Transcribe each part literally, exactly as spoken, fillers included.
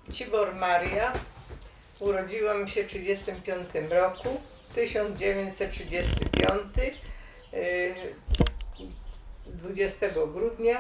Cibor Maria. Urodziłam się w trzydziestym piątym roku, tysiąc dziewięćset trzydziesty piąty, dwudziestego grudnia.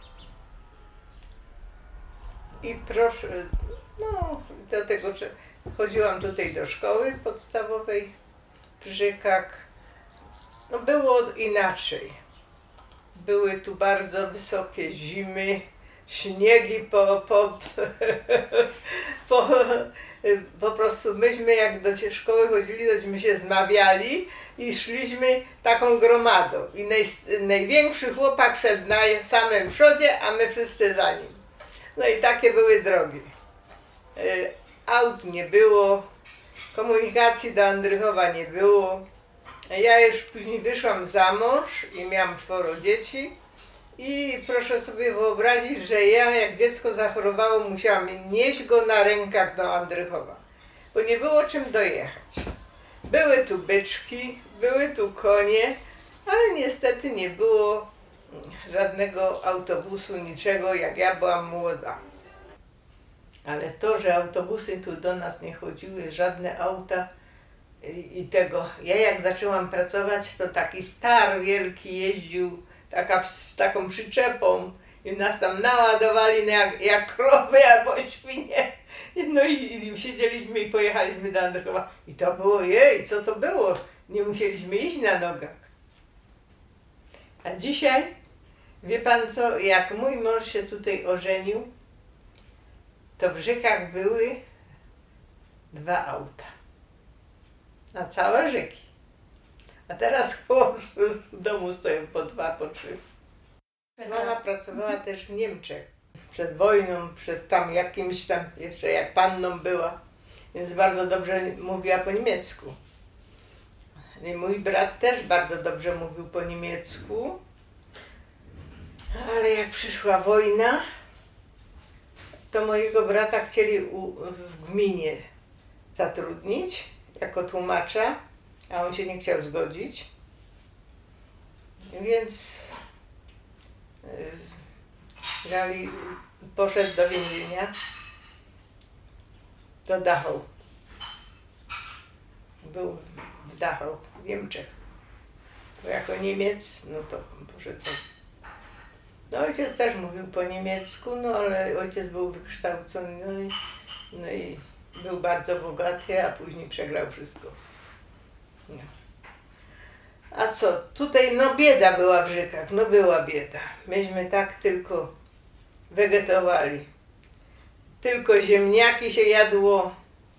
I proszę, no dlatego, że chodziłam tutaj do szkoły podstawowej w Żykach. No było inaczej. Były tu bardzo wysokie zimy, śniegi po, po, po, po prostu myśmy jak do tej szkoły chodzili, tośmy się zmawiali i szliśmy taką gromadą. I naj, największy chłopak szedł na samym przodzie, a my wszyscy za nim. No i takie były drogi. Aut nie było, komunikacji do Andrychowa nie było. Ja już później wyszłam za mąż i miałam czworo dzieci. I proszę sobie wyobrazić, że ja jak dziecko zachorowało, musiałam nieść go na rękach do Andrychowa, bo nie było czym dojechać. Były tu byczki, były tu konie, ale niestety nie było żadnego autobusu, niczego, jak ja byłam młoda. Ale to, że autobusy tu do nas nie chodziły, żadne auta i, i tego. Ja jak zaczęłam pracować, to taki star wielki jeździł, taka, z taką przyczepą i nas tam naładowali jak, jak krowy albo świnie. No i, i siedzieliśmy i pojechaliśmy do Andrychowa. I to było, jej, co to było? Nie musieliśmy iść na nogach. A dzisiaj, wie pan co, jak mój mąż się tutaj ożenił, to w Żykach były dwa auta. Na całe Żyki. A teraz w domu stoją po dwa, po trzy. Mama pracowała też w Niemczech. Przed wojną, przed tam jakimś tam, jeszcze jak panną była. Więc bardzo dobrze mówiła po niemiecku. I mój brat też bardzo dobrze mówił po niemiecku. Ale jak przyszła wojna, to mojego brata chcieli u, w gminie zatrudnić jako tłumacza, a on się nie chciał zgodzić. Więc yy, poszedł do więzienia, do Dachau. Był w Dachau, w Niemczech. To jako Niemiec, no to poszedł. No ojciec też mówił po niemiecku, no ale ojciec był wykształcony, no i, no i był bardzo bogaty, a później przegrał wszystko. No. A co, tutaj no bieda była w Żykach, no była bieda. Myśmy tak tylko wegetowali. Tylko ziemniaki się jadło,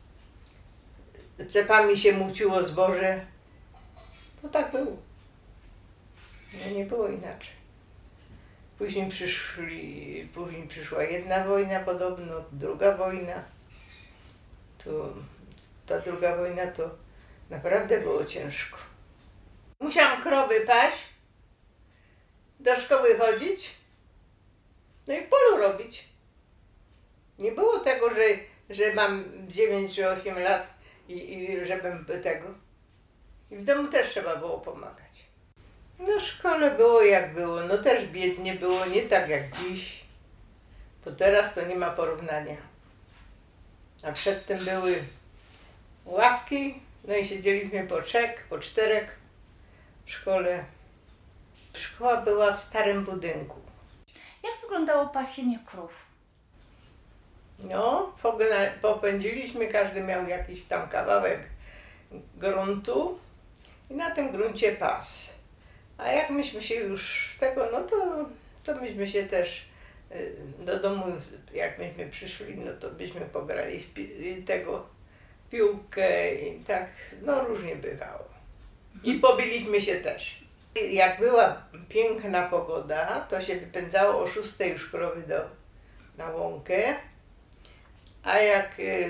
cepami się muciło zboże. To tak było. No nie było inaczej. Później przyszli, później przyszła jedna wojna podobno, druga wojna. To, ta druga wojna to naprawdę było ciężko. Musiałam krowy paść, do szkoły chodzić, no i w polu robić. Nie było tego, że, że mam dziewięć czy osiem lat i, i żebym tego. I w domu też trzeba było pomagać. No w szkole było jak było, no też biednie było, nie tak jak dziś, bo teraz to nie ma porównania. A przedtem były ławki, no i siedzieliśmy po trzech, po czterech w szkole. Szkoła była w starym budynku. Jak wyglądało pasienie krów? No, pogna- popędziliśmy, każdy miał jakiś tam kawałek gruntu i na tym gruncie pas. A jak myśmy się już tego, no to, to myśmy się też do domu, jak myśmy przyszli, no to byśmy pograli w pi- tego piłkę i tak, no różnie bywało. I pobiliśmy się też. Jak była piękna pogoda, to się wypędzało o szóstej już krowy do, na łąkę, a jak,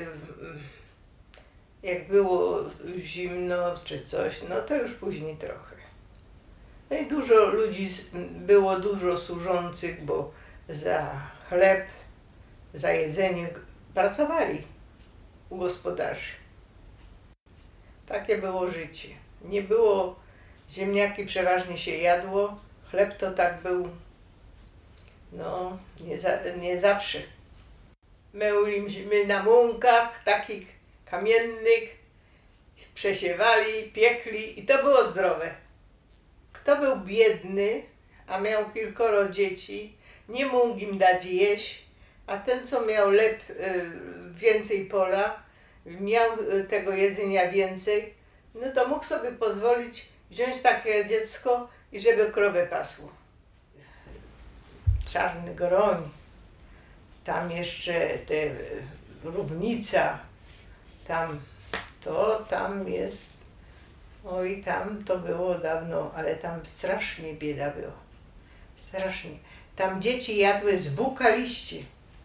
jak było zimno czy coś, no to już później trochę. No i dużo ludzi, było dużo służących, bo za chleb, za jedzenie pracowali u gospodarzy. Takie było życie. Nie było, ziemniaki przeważnie się jadło, chleb to tak był, no nie, za, nie zawsze. myliśmy na młynkach takich kamiennych, przesiewali, piekli i to było zdrowe. Kto był biedny, a miał kilkoro dzieci, nie mógł im dać jeść, a ten, co miał lep, więcej pola, miał tego jedzenia więcej, no to mógł sobie pozwolić wziąć takie dziecko i żeby krowę pasło. Czarny Groń, tam jeszcze te Równica, tam to, tam jest, oj tam to było dawno, ale tam strasznie bieda była, strasznie. Tam dzieci jadły z buka liści,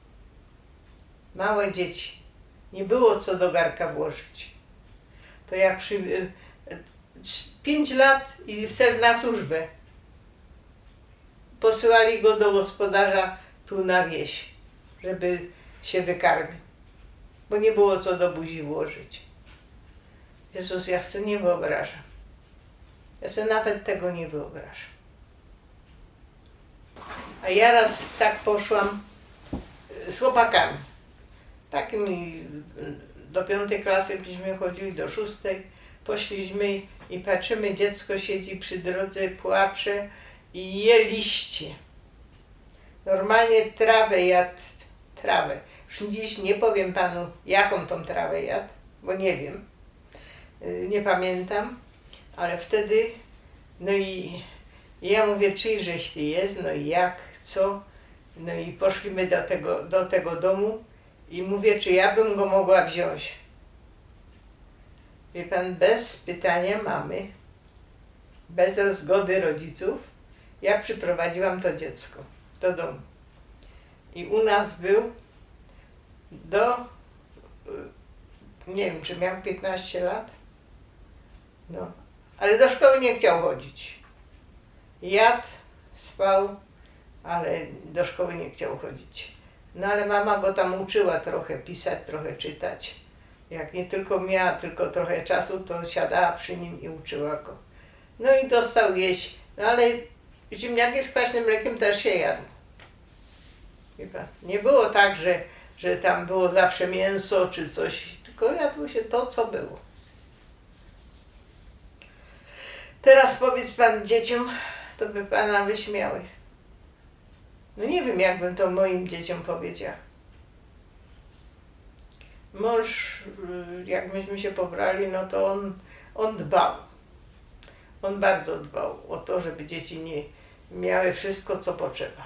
małe dzieci, nie było co do garka włożyć. To jak przy, pięć lat i na służbę. Posyłali go do gospodarza tu na wieś, żeby się wykarmił, bo nie było co do buzi włożyć. Jezus, ja sobie nie wyobrażam. Ja sobie nawet tego nie wyobrażam. A ja raz tak poszłam z chłopakami. Takimi do piątej klasy byśmy chodzili, do szóstej. Poszliśmy i patrzymy, dziecko siedzi przy drodze, płacze i je liście. Normalnie trawę jadł, trawę. Już dziś nie powiem panu, jaką tą trawę jadł, bo nie wiem, nie pamiętam, ale wtedy, no i ja mówię, czyjżeś ty jest, no i jak, co, no i poszliśmy do tego, do tego domu i mówię, czy ja bym go mogła wziąć. Wie pan, bez pytania mamy, bez zgody rodziców, ja przyprowadziłam to dziecko do domu. I u nas był do, nie wiem, czy miał piętnaście lat, no, ale do szkoły nie chciał chodzić. Jadł, spał, ale do szkoły nie chciał chodzić. No ale mama go tam uczyła trochę pisać, trochę czytać. Jak nie tylko miała tylko trochę czasu, to siadała przy nim i uczyła go. No i dostał jeść, no ale ziemniaki z kwaśnym mlekiem też się jadł. Nie było tak, że, że tam było zawsze mięso czy coś, tylko jadło się to, co było. Teraz powiedz pan dzieciom, to by pana wyśmiały. No nie wiem, jakbym to moim dzieciom powiedziała. Mąż, jak myśmy się pobrali, no to on, on dbał. On bardzo dbał o to, żeby dzieci nie miały wszystko, co potrzeba.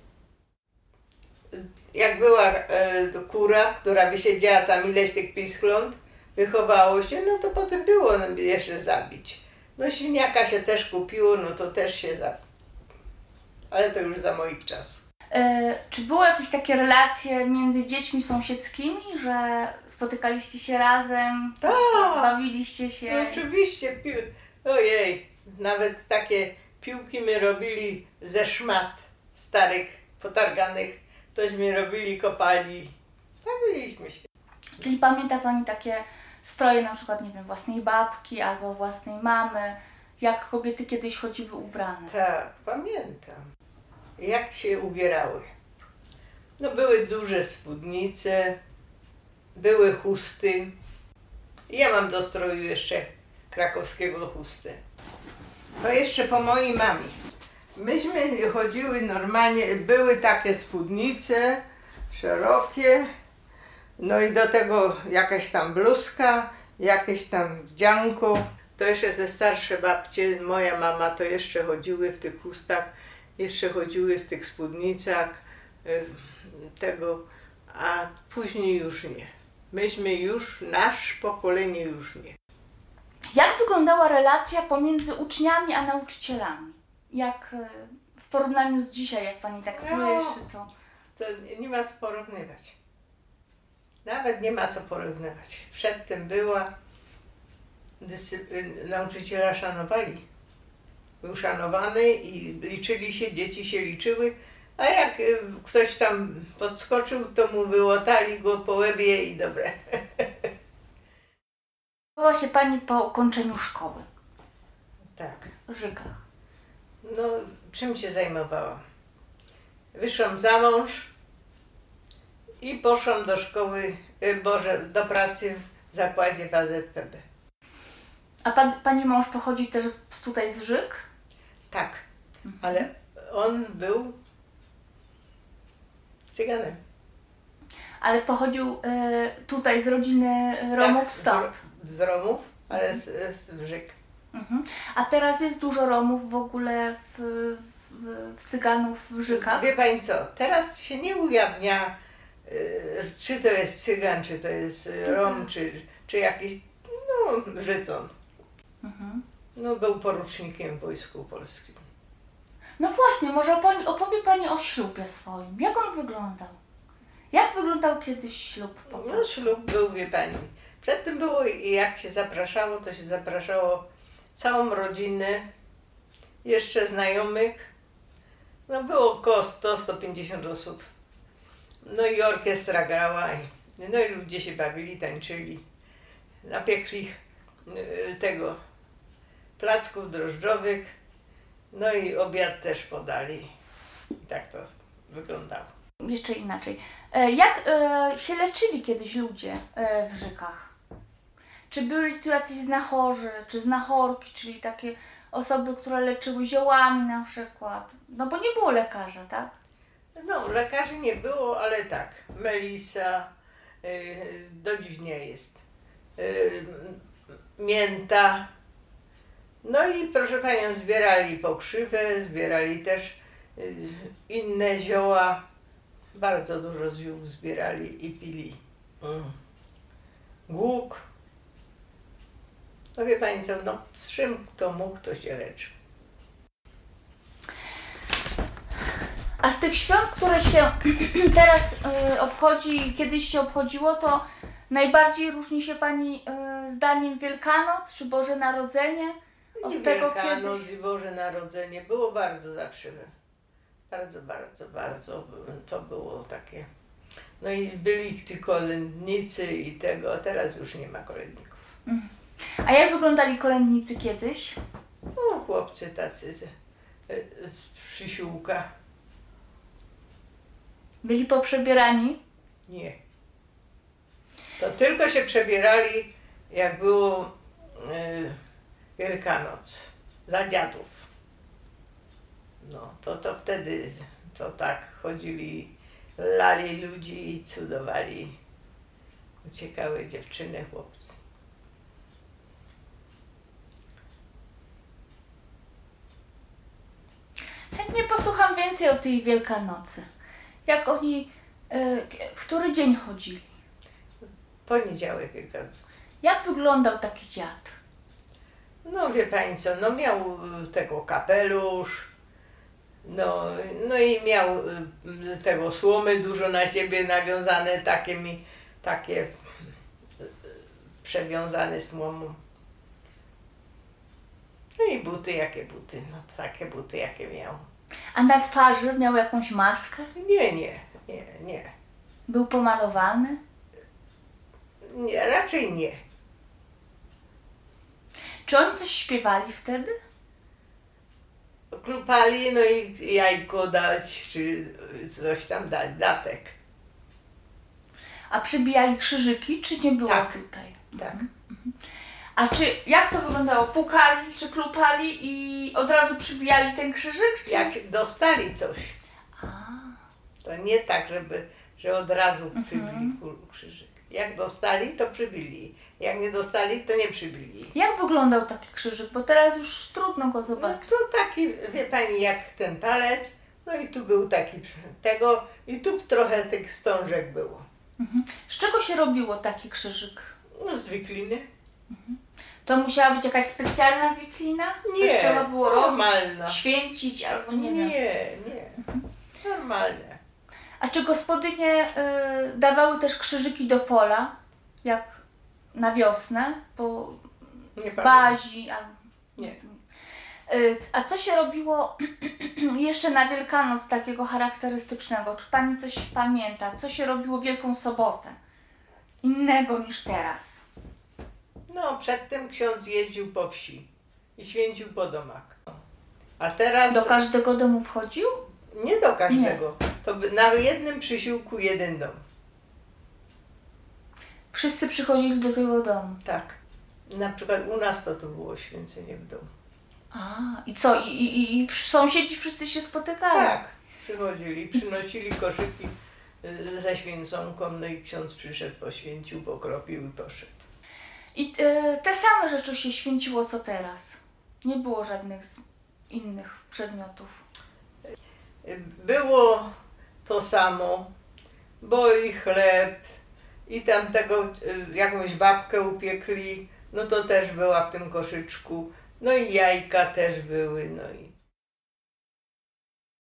Jak była e, kura, która wysiedziała tam ileś tych piskląt, wychowało się, no to potem było jeszcze zabić. No świniaka się też kupiło, no to też się zabił. Ale to już za moich czasów. E, czy były jakieś takie relacje między dziećmi sąsiedzkimi, że spotykaliście się razem, tak, bawiliście się? No, oczywiście, pił... ojej, nawet takie piłki my robili ze szmat starych, potarganych, tośmy robili, kopali, bawiliśmy się. Czyli pamięta pani takie stroje na przykład, nie wiem, własnej babki albo własnej mamy, jak kobiety kiedyś chodziły ubrane? Tak, pamiętam. Jak się ubierały. No były duże spódnice, były chusty. Ja mam do stroju jeszcze krakowskiego chustę. To jeszcze po mojej mamie. Myśmy chodziły normalnie, były takie spódnice szerokie, no i do tego jakaś tam bluzka, jakieś tam wdzianko. To jeszcze te starsze babcie, moja mama, to jeszcze chodziły w tych chustach, jeszcze chodziły w tych spódnicach tego, a później już nie. Myśmy już, nasze pokolenie już nie. Jak wyglądała relacja pomiędzy uczniami a nauczycielami? Jak w porównaniu z dzisiaj, jak pani tak słyszy, to... To nie ma co porównywać. Nawet nie ma co porównywać. Przedtem była dyscyplina, nauczyciela szanowali. Był szanowany i liczyli się, dzieci się liczyły, a jak ktoś tam podskoczył, to mu wyłotali go po łebie i dobre. Była się pani po ukończeniu szkoły. Tak. W Żykach. No, czym się zajmowałam? Wyszłam za mąż I poszłam do szkoły, y, Boże, do pracy w zakładzie w A Z P B. A pan, pani mąż pochodzi też z, tutaj z Żyk? Tak, ale on był Cyganem. Ale pochodził y, tutaj z rodziny Romów Tak, stąd? Z, z Romów, ale z, z Żyk. Mhm. A teraz jest dużo Romów w ogóle w, w, w Cyganów w Żykach? Wie pani co, teraz się nie ujawnia, y, czy to jest Cygan, czy to jest y, Rom, czy, czy jakiś, no, Życon. Mhm. No, był porucznikiem w Wojsku Polskim. No właśnie, może opowie, opowie Pani o ślubie swoim. Jak on wyglądał? Jak wyglądał kiedyś ślub? Po No, prostu? ślub był, wie pani. Przedtem było, i jak się zapraszało, to się zapraszało całą rodzinę, jeszcze znajomych. No, było około sto do stu pięćdziesięciu osób. No i orkiestra grała, i, no i ludzie się bawili, tańczyli. Napiekli y, tego placków drożdżowych, no i obiad też podali. I tak to wyglądało. Jeszcze inaczej. E, Jak e, się leczyli kiedyś ludzie e, w Żykach? Czy byli tu jacyś znachorzy, czy znachorki, czyli takie osoby, które leczyły ziołami na przykład? No bo nie było lekarza, tak? No, lekarzy nie było, ale tak, melisa, y, do dziś nie jest, y, mięta. No i proszę panią, zbierali pokrzywę, zbierali też y, inne zioła. Bardzo dużo ziół zbierali i pili. Mm. Głuk. No wie pani co, no z czym kto mógł, to się leczył. A z tych świąt, które się teraz y, obchodzi, kiedyś się obchodziło, to najbardziej różni się Pani y, zdaniem Wielkanoc czy Boże Narodzenie? Od I tego Wielkanoc kiedyś? i Boże Narodzenie było bardzo zawsze. Bardzo, bardzo, bardzo to było takie. No i byli ci kolędnicy i tego, a teraz już nie ma kolędników. Mm. A jak wyglądali kolędnicy kiedyś? No, chłopcy tacy z, z przysiłka. Byli poprzebierani? Nie. To tylko się przebierali, jak było y, Wielkanoc, za dziadów. No, to, to wtedy to tak chodzili, lali ludzi i cudowali. Uciekały dziewczyny, chłopcy. Chętnie posłucham więcej o tej Wielkanocy. Jak oni, y, w który dzień chodzili? Poniedziałek Wielkanoc. Jak wyglądał taki dziad? No wie pani co, no miał tego kapelusz, no, no i miał y, tego słomy dużo na siebie nawiązane, takie mi, takie y, przewiązane słomą. No i buty, jakie buty, no takie buty, jakie miał. A na twarzy miał jakąś maskę? Nie, nie, nie, nie, Był pomalowany? nie, raczej nie. Czy oni coś śpiewali wtedy? Klupali, no i jajko dać, czy coś tam dać, datek. A przybijali krzyżyki, czy nie było Tak. tutaj? Tak. A czy jak to wyglądało? Pukali czy klupali i od razu przybijali ten krzyżyk? Czy... Jak dostali coś, A, to nie tak, żeby, że od razu Mhm. przybili kul- krzyżyk. Jak dostali, to przybili. Jak nie dostali, to nie przybili. jak wyglądał taki krzyżyk? Bo teraz już trudno go No zobaczyć. to taki, wie pani, jak ten palec, no i tu był taki tego, i tu trochę tych wstążek było. Mhm. Z czego się robiło taki krzyżyk? No z wikliny. To musiała być jakaś specjalna wiklina? Nie, Coś trzeba było robić? normalna. Święcić albo nie, Nie, wiem. nie. Normalne. A czy gospodynie y, dawały też krzyżyki do pola, jak na wiosnę, po Nie z pamiętam. bazi albo... Nie. Y, a co się robiło jeszcze na Wielkanoc takiego charakterystycznego? Czy Pani coś pamięta? Co się robiło Wielką Sobotę? Innego niż teraz. No, przedtem ksiądz jeździł po wsi i święcił po domach. A teraz Do każdego domu wchodził? nie do każdego. To by na jednym przysiłku jeden dom. Wszyscy przychodzili do tego domu. Tak. Na przykład u nas to to było święcenie w domu. A, i co? I, i, i sąsiedzi wszyscy się spotykali? Tak. Przychodzili, przynosili koszyki y, ze święconką, no i ksiądz przyszedł, poświęcił, pokropił i poszedł. I te, te same rzeczy się święciło co teraz? Nie było żadnych z innych przedmiotów? Było to samo, bo i chleb, i tam tego y, jakąś babkę upiekli, no to też była w tym koszyczku, no i jajka też były, no i